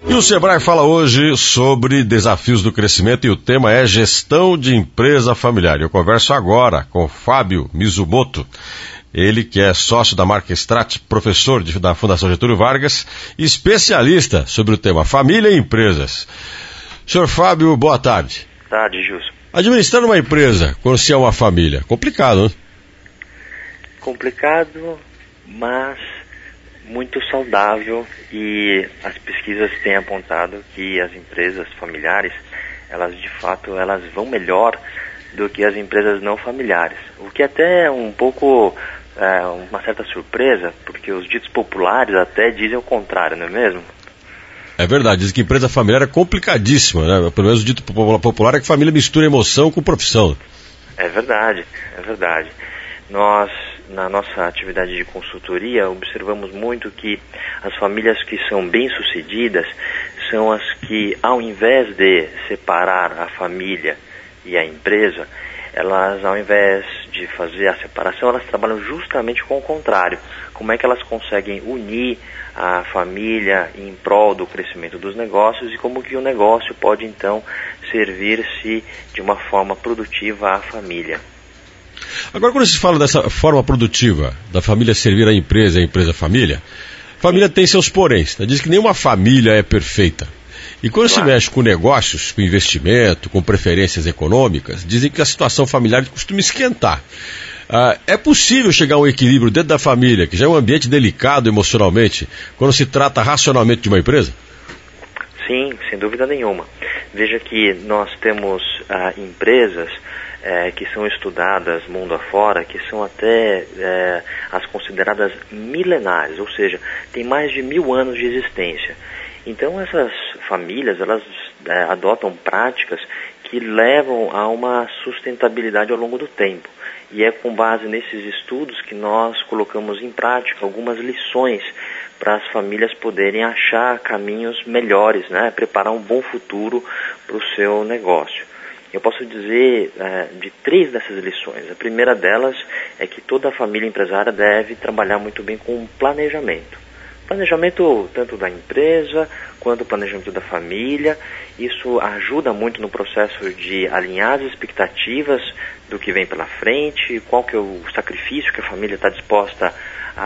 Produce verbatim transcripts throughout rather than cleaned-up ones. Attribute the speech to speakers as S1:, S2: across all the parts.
S1: E o Sebrae fala hoje sobre desafios do crescimento e o tema é gestão de empresa familiar. Eu converso agora com Fábio Mizumoto, ele que é sócio da marca Strat, professor de, da Fundação Getúlio Vargas, especialista sobre o tema família e empresas. Senhor Fábio, boa tarde.
S2: Boa tarde, Gilson.
S1: Administrando uma empresa, quando se é uma família, complicado, né?
S2: Complicado, mas muito saudável, e as pesquisas têm apontado que as empresas familiares, elas de fato, elas vão melhor do que as empresas não familiares. O que até é um pouco, é, uma certa surpresa, porque os ditos populares até dizem o contrário, não é mesmo?
S1: É verdade, diz que empresa familiar é complicadíssima, né? Pelo menos o dito popular é que família mistura emoção com profissão.
S2: É verdade, é verdade. Nós, na nossa atividade de consultoria, observamos muito que as famílias que são bem-sucedidas são as que, ao invés de separar a família e a empresa, elas, ao invés de fazer a separação, elas trabalham justamente com o contrário. Como é que elas conseguem unir a família em prol do crescimento dos negócios e como que o negócio pode, então, servir-se de uma forma produtiva à família.
S1: Agora, quando se fala dessa forma produtiva, da família servir a empresa e a empresa a família, a família tem seus poréns, né? Diz que nenhuma família é perfeita. E quando claro. se mexe com negócios, com investimento, com preferências econômicas, dizem que a situação familiar costuma esquentar. Ah, é possível chegar a um equilíbrio dentro da família, que já é um ambiente delicado emocionalmente, quando se trata racionalmente de uma empresa?
S2: Sim, sem dúvida nenhuma. Veja que nós temos ah, empresas É, que são estudadas mundo afora, que são até é, as consideradas milenares, ou seja, tem mais de mil anos de existência. Então essas famílias, elas é, adotam práticas que levam a uma sustentabilidade ao longo do tempo. E é com base nesses estudos que nós colocamos em prática algumas lições para as famílias poderem achar caminhos melhores, né? Preparar um bom futuro para o seu negócio. Eu posso dizer é, de três dessas lições. A primeira delas é que toda família empresária deve trabalhar muito bem com planejamento. Planejamento tanto da empresa quanto planejamento da família. Isso ajuda muito no processo de alinhar as expectativas do que vem pela frente, qual que é o sacrifício que a família está disposta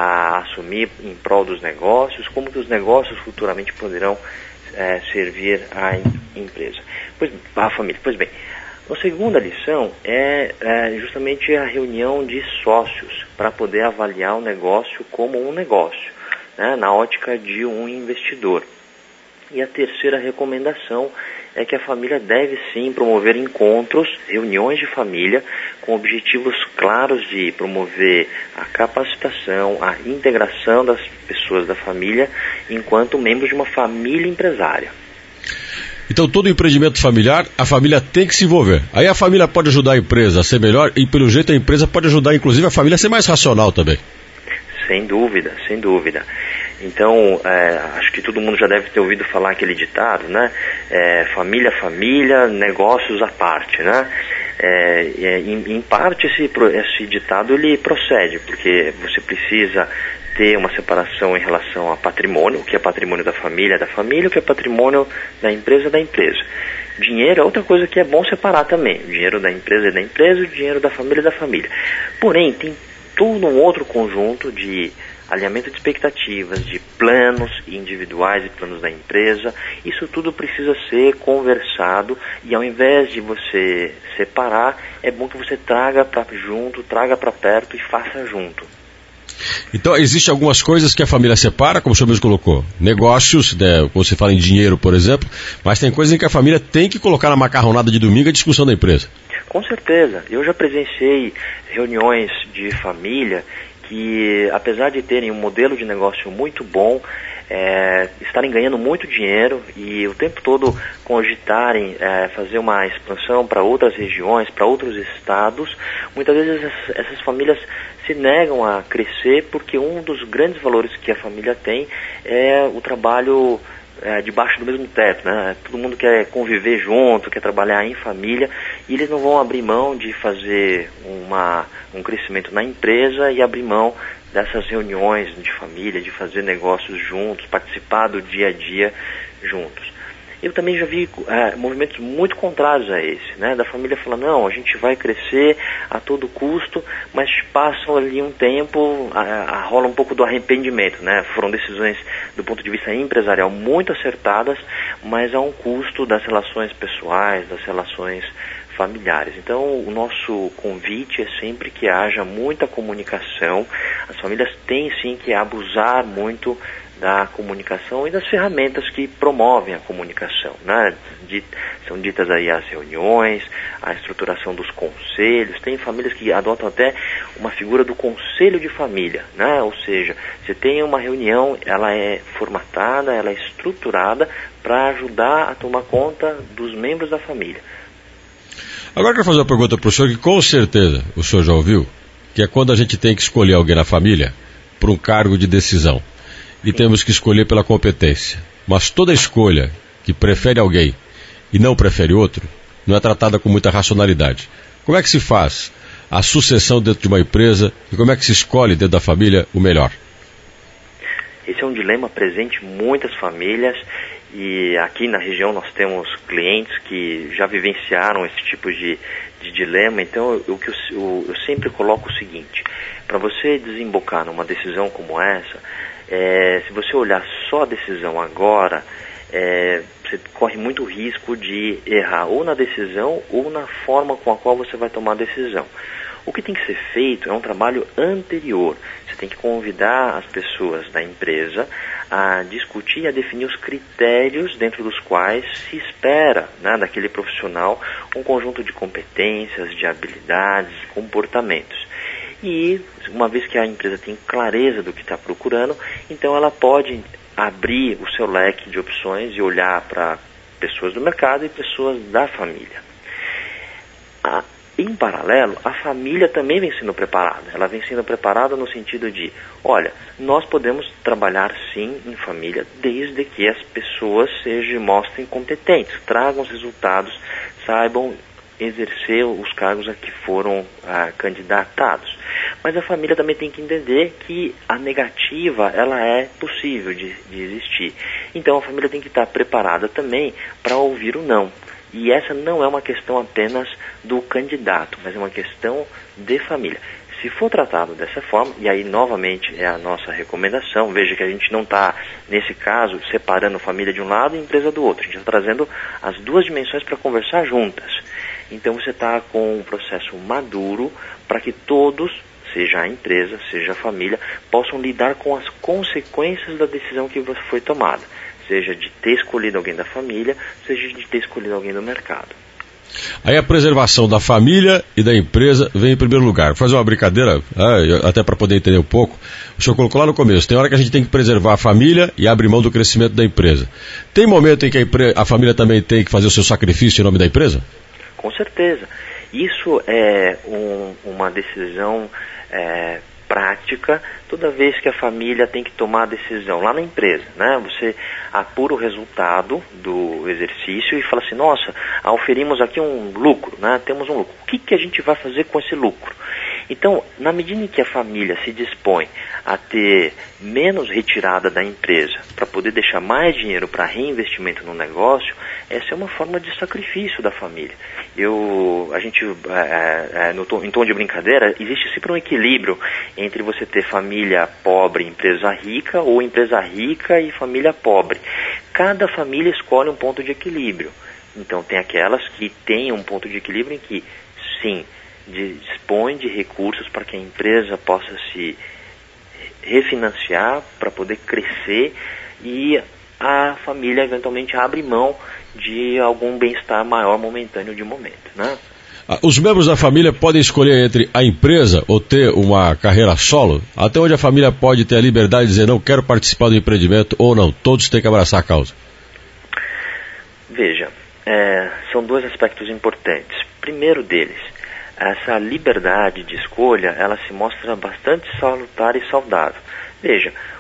S2: a assumir em prol dos negócios, como que os negócios futuramente poderão é, servir à empresa. Pois, à família. Pois bem, a segunda lição é, é justamente a reunião de sócios para poder avaliar o negócio como um negócio, né, na ótica de um investidor. E a terceira recomendação é que a família deve sim promover encontros, reuniões de família, com objetivos claros de promover a capacitação, a integração das pessoas da família enquanto membros de uma família empresária.
S1: Então, todo empreendimento familiar, a família tem que se envolver. Aí a família pode ajudar a empresa a ser melhor e, pelo jeito, a empresa pode ajudar, inclusive, a família a ser mais racional também.
S2: Sem dúvida, sem dúvida. Então, é, acho que todo mundo já deve ter ouvido falar aquele ditado, né? É, família, família, negócios à parte, né? É, é, em, em parte, esse, esse ditado, ele procede, porque você precisa ter uma separação em relação a patrimônio, o que é patrimônio da família é da família, o que é patrimônio da empresa é da empresa. Dinheiro é outra coisa que é bom separar também. O dinheiro da empresa é da empresa, o dinheiro da família é da família. Porém, tem todo um outro conjunto de alinhamento de expectativas, de planos individuais e planos da empresa. Isso tudo precisa ser conversado e, ao invés de você separar, é bom que você traga para junto, traga para perto e faça junto.
S1: Então, existem algumas coisas que a família separa, como o senhor mesmo colocou, negócios, né, como você fala em dinheiro, por exemplo, mas tem coisas em que a família tem que colocar na macarronada de domingo a discussão da empresa.
S2: Com certeza. Eu já presenciei reuniões de família que, apesar de terem um modelo de negócio muito bom, é, estarem ganhando muito dinheiro e o tempo todo cogitarem é, fazer uma expansão para outras regiões, para outros estados, muitas vezes essas, essas famílias se negam a crescer porque um dos grandes valores que a família tem é o trabalho é, debaixo do mesmo teto, né? Todo mundo quer conviver junto, quer trabalhar em família, e eles não vão abrir mão de fazer uma, um crescimento na empresa e abrir mão dessas reuniões de família, de fazer negócios juntos, participar do dia a dia juntos. Eu também já vi é, movimentos muito contrários a esse, né? Da família falando, não, a gente vai crescer a todo custo, mas passam ali um tempo, a, a, rola um pouco do arrependimento, né? Foram decisões do ponto de vista empresarial muito acertadas, mas a um custo das relações pessoais, das relações familiares. Então, o nosso convite é sempre que haja muita comunicação. As famílias têm sim que abusar muito da comunicação e das ferramentas que promovem a comunicação, né? De, são ditas aí as reuniões, a estruturação dos conselhos. Tem famílias que adotam até uma figura do conselho de família, né? Ou seja, você tem uma reunião, ela é formatada, ela é estruturada para ajudar a tomar conta dos membros da família.
S1: Agora eu quero fazer uma pergunta para o senhor que com certeza o senhor já ouviu, que é quando a gente tem que escolher alguém na família para um cargo de decisão. E temos que escolher pela competência. Mas toda escolha que prefere alguém e não prefere outro, não é tratada com muita racionalidade. Como é que se faz a sucessão dentro de uma empresa e como é que se escolhe dentro da família o melhor?
S2: Esse é um dilema presente em muitas famílias e aqui na região nós temos clientes que já vivenciaram esse tipo de, de dilema. Então eu, eu, eu, eu sempre coloco o seguinte, para você desembocar numa decisão como essa, É, se você olhar só a decisão agora, é, você corre muito risco de errar ou na decisão ou na forma com a qual você vai tomar a decisão. O que tem que ser feito é um trabalho anterior. Você tem que convidar as pessoas da empresa a discutir e a definir os critérios dentro dos quais se espera, né, daquele profissional um conjunto de competências, de habilidades, comportamentos. E uma vez que a empresa tem clareza do que está procurando, então ela pode abrir o seu leque de opções e olhar para pessoas do mercado e pessoas da família. A, em paralelo, a família também vem sendo preparada. Ela vem sendo preparada no sentido de, olha, nós podemos trabalhar sim em família desde que as pessoas sejam, mostrem competentes, tragam os resultados, saibam exercer os cargos a que foram ah, candidatados. Mas a família também tem que entender que a negativa, ela é possível de, de existir. Então a família tem que estar preparada também para ouvir o não. E essa não é uma questão apenas do candidato, mas é uma questão de família. Se for tratado dessa forma, e aí novamente é a nossa recomendação, veja que a gente não está, nesse caso, separando família de um lado e empresa do outro. A gente está trazendo as duas dimensões para conversar juntas. Então você está com um processo maduro para que todos, seja a empresa, seja a família, possam lidar com as consequências da decisão que foi tomada. Seja de ter escolhido alguém da família, seja de ter escolhido alguém do mercado.
S1: Aí a preservação da família e da empresa vem em primeiro lugar. Vou fazer uma brincadeira, até para poder entender um pouco. O senhor colocou lá no começo, tem hora que a gente tem que preservar a família e abrir mão do crescimento da empresa. Tem momento em que a, empre- a família também tem que fazer o seu sacrifício em nome da empresa?
S2: Com certeza. Isso é um, uma decisão é, prática toda vez que a família tem que tomar a decisão lá na empresa, né? Você apura o resultado do exercício e fala assim, nossa, oferimos aqui um lucro, né? Temos um lucro. O que, que a gente vai fazer com esse lucro? Então, na medida em que a família se dispõe a ter menos retirada da empresa para poder deixar mais dinheiro para reinvestimento no negócio, essa é uma forma de sacrifício da família. Eu, a gente, é, é, no tom, em tom de brincadeira, existe sempre um equilíbrio entre você ter família pobre e empresa rica, ou empresa rica e família pobre. Cada família escolhe um ponto de equilíbrio. Então, tem aquelas que têm um ponto de equilíbrio em que, sim, dispõe de recursos para que a empresa possa se refinanciar para poder crescer e a família eventualmente abre mão de algum bem-estar maior momentâneo de momento, né?
S1: Os membros da família podem escolher entre a empresa ou ter uma carreira solo? Até onde a família pode ter a liberdade de dizer não quero participar do empreendimento ou não? Todos têm que abraçar a causa.
S2: Veja, é, são dois aspectos importantes. Primeiro deles, essa liberdade de escolha, ela se mostra bastante salutar e saudável. Veja,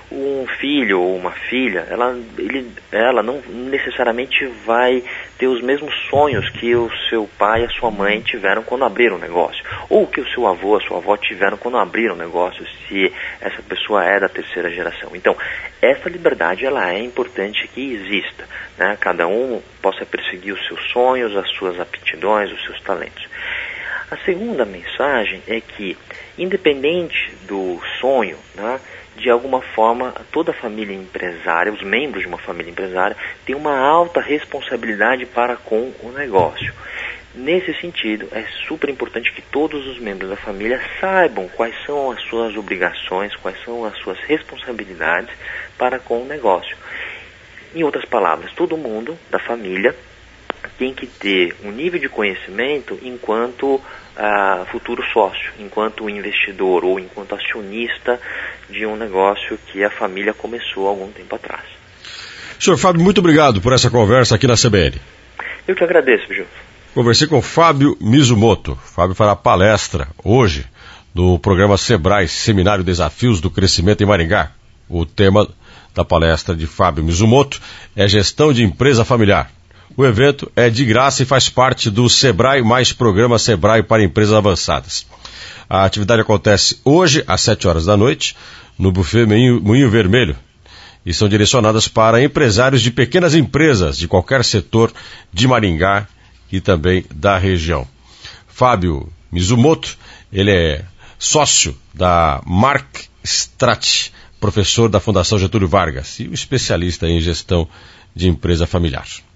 S2: um filho ou uma filha, ela, ele, ela não necessariamente vai ter os mesmos sonhos que o seu pai e a sua mãe tiveram quando abriram o negócio, ou que o seu avô, a sua avó tiveram quando abriram o negócio, se essa pessoa é da terceira geração. Então, essa liberdade, ela é importante que exista, né? Cada um possa perseguir os seus sonhos, as suas aptidões, os seus talentos. A segunda mensagem é que, independente do sonho, né, de alguma forma, toda a família empresária, os membros de uma família empresária, têm uma alta responsabilidade para com o negócio. Nesse sentido, é super importante que todos os membros da família saibam quais são as suas obrigações, quais são as suas responsabilidades para com o negócio. Em outras palavras, todo mundo da família tem que ter um nível de conhecimento enquanto ah, futuro sócio, enquanto investidor ou enquanto acionista de um negócio que a família começou há algum tempo atrás.
S1: senhor Fábio, muito obrigado por essa conversa aqui na C B N.
S2: Eu que agradeço, Gil.
S1: Conversei com Fábio Mizumoto. Fábio fará palestra hoje no programa Sebrae, Seminário Desafios do Crescimento em Maringá. O tema da palestra de Fábio Mizumoto é Gestão de Empresa Familiar. O evento é de graça e faz parte do Sebrae mais Programa Sebrae para Empresas Avançadas. A atividade acontece hoje, às sete horas da noite, no Buffet Moinho, Moinho Vermelho, e são direcionadas para empresários de pequenas empresas de qualquer setor de Maringá e também da região. Fábio Mizumoto, ele é sócio da Mark Strat, professor da Fundação Getúlio Vargas e um especialista em gestão de empresa familiar.